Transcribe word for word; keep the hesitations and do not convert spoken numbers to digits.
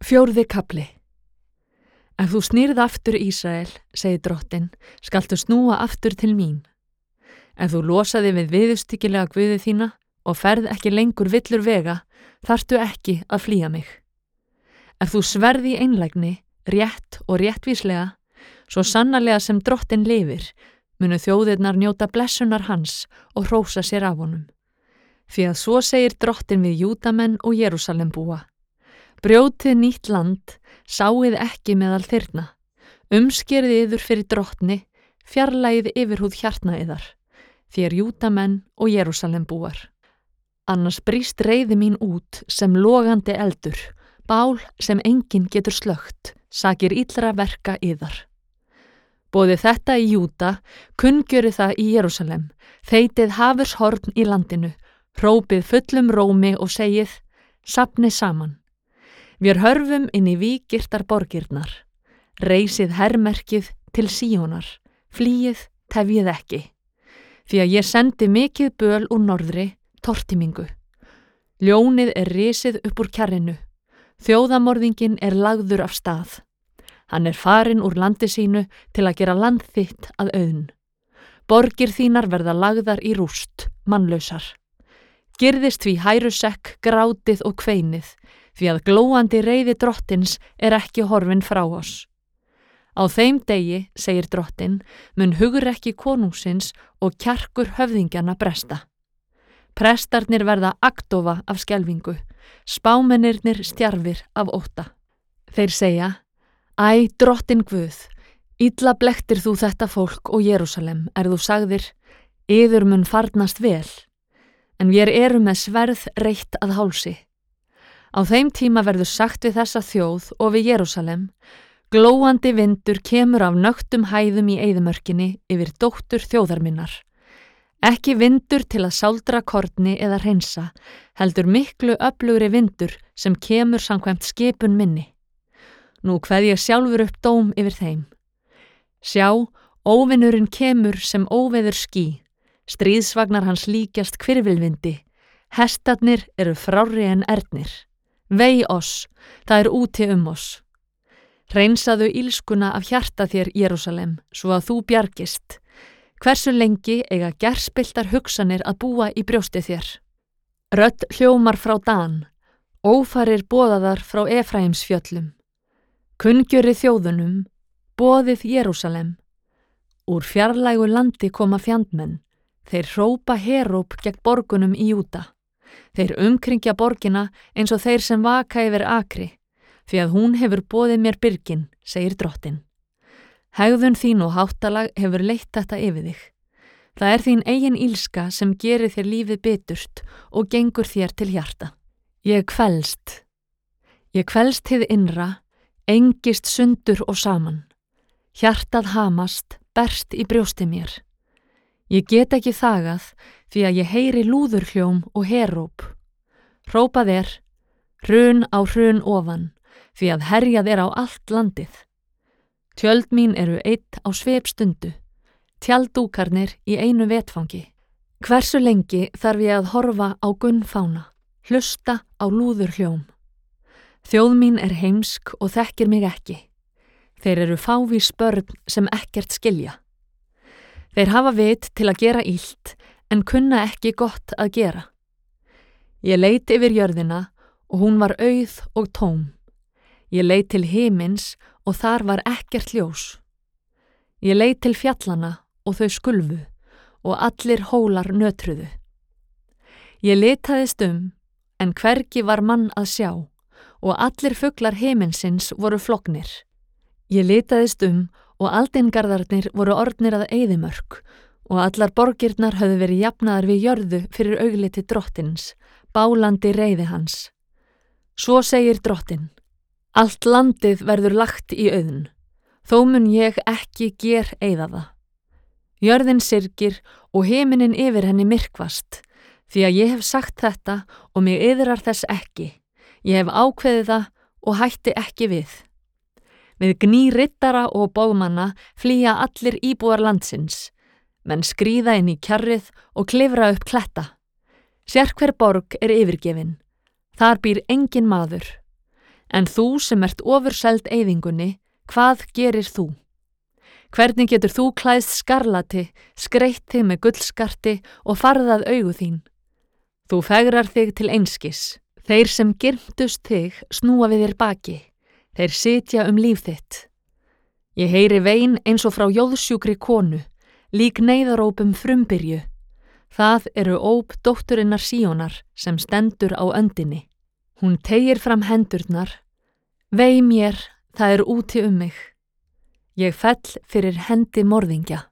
Fjórði kafli. Ef þú snýrð aftur Ísrael, segir drottinn, skaltu snúa aftur til mín. Ef þú losaði við viðurstyggilega guði þína og ferð ekki lengur villur vega, þarftu ekki að flýja mig. Ef þú sverði í einlægni, rétt og réttvíslega, svo sannarlega sem drottinn lifir, munu þjóðirnar njóta blessunar hans og hrósa sér af honum. Því að svo segir drottinn við Júdamenn og Jerúsalembúa. Brjótið nýtt land, sáið ekki meðal þyrna, umskerið yður fyrir drottni, fjarlægið yfirhúð hjartna yðar, þér Júdamenn og Jerúsalembúar. Annars brýst reiði mín út sem logandi eldur, bál sem enginn getur slökkt, sakir illra verka yðar. Boðið þetta í Júda, kunngjörið það í Jerúsalem, þeytið hafurshorn í landinu, hrópið fullum rómi og segið, safnið saman. Vér hörfum inn í vígirtar borgirnar, reisið hermerkið til Síónar, flýið tefjið ekki, því að ég sendi mikið böl úr norðri, tortímingu. Ljónið er risið upp úr kjarrinu, þjóðamorðingin er lagður af stað. Hann er farinn úr landi sínu til að gera land þitt að auðn. Borgir þínar verða lagðar í rúst, mannlausar. Girðist því hærusekk, grátið og kveinið, því að glóandi reiði drottins er ekki horfin frá oss. Á þeim degi, segir drottinn, mun hugrekki konungsins og kjarkur höfðingjana bresta. Prestarnir verða agndofa af skelfingu, spámennirnir stjarfir af ótta. Þeir segja, æ, drottinn Guð, illa blektir þú þetta fólk og Jerúsalem, er þú sagðir, yður mun farnast vel, en vér erum með sverð reitt að hálsi. Á þeim tíma verður sagt við þessa þjóð og við Jerúsalem, glóandi vindur kemur af nögtum hæðum í eyðimörkinni yfir dóttur þjóðar minnar. Ekki vindur til að sáldra korni eða hreinsa, heldur miklu öflugri vindur sem kemur samkvæmt skipun minni. Nú kveð ég sjálfur upp dóm yfir þeim. Sjá, óvinurinn kemur sem óveður ský, stríðsvagnar hans líkjast hvirfilvindi, hestarnir eru frárri en ernir. Vei oss, það er úti um oss. Hreinsaðu ílskuna af hjarta þér, Jerúsalem, svo að þú bjargist. Hversu lengi eiga gerspiltar hugsanir að búa í brjósti þér? Rödd hljómar frá Dan, ófarir boðaðar frá Efraims fjöllum. Kunngjöri þjóðunum, boðið Jerúsalem. Úr fjarlægu landi koma fjandmenn, þeir hrópa heróp gegn borgunum í Júda. Þeir umkringja borgina eins og þeir sem vaka yfir akri, því að hún hefur boðið mér byrgin, segir drottinn. Hegðun þín og háttalag hefur leitt þetta yfir þig. Það er þín eigin ílska sem gerir þér lífið biturt og gengur þér til hjarta. Ég kvelst. Ég kvelst hið innra, engist sundur og saman. Hjartað hamast, berst í brjósti mér. Ég get ekki þagað því að ég heyri lúðurhljóm og heróp. Hrópað er, hrun á hrun ofan, því að herjað er á allt landið. Tjöld mín eru eitt á svipstundu, tjaldúkarnir í einu vetfangi. Hversu lengi þarf ég að horfa á gunnfána, hlusta á lúðurhljóm. Þjóð mín er heimsk og þekkir mig ekki. Þeir eru fávís börn sem ekkert skilja. Þeir hafa vit til að gera illt, en kunna ekki gott að gera. Ég leit yfir jörðina og hún var auð og tóm. Ég leit til himins og þar var ekkert ljós. Ég leit til fjallana og þau skulfu og allir hólar nötruðu. Ég litaðist um, en hvergi var mann að sjá og allir fuglar himinsins voru flognir. Ég litaðist um og aldingarðarnir voru orðnir að eyðimörk og allar borgirnar höfðu verið jafnaðar við jörðu fyrir augliti drottins, bálandi reiði hans. Svo segir drottinn, allt landið verður lagt í auðn, þó mun ég ekki ger eyða það. Jörðin syrgir og himinin yfir henni myrkvast, því að ég hef sagt þetta og mig yðrar þess ekki. Ég hef ákveðið það og hætti ekki við. Við gný riddara og bógmanna flýja allir íbúar landsins, menn skríða inn í kjarrið og klifra upp kletta. Sérhver borg er yfirgefin, þar býr engin maður, En þú sem ert ofurseld eyðingunni, hvað gerir þú? Hvernig getur þú klæðst skarlati, skreytt þig með gullskarti og farðað augu þín? Þú fegrar þig til einskis. Þeir sem girntust þig snúa við þér baki. Þeir sitja um líf þitt. Ég heyri vein eins og frá jóðsjúkri konu, lík neyðarópum frumbyrju. Það eru óp dótturinnar Síonar sem stendur á öndinni. Hún teygir fram hendurnar. Vei mér, það er úti um mig. Ég fell fyrir hendi morðingja.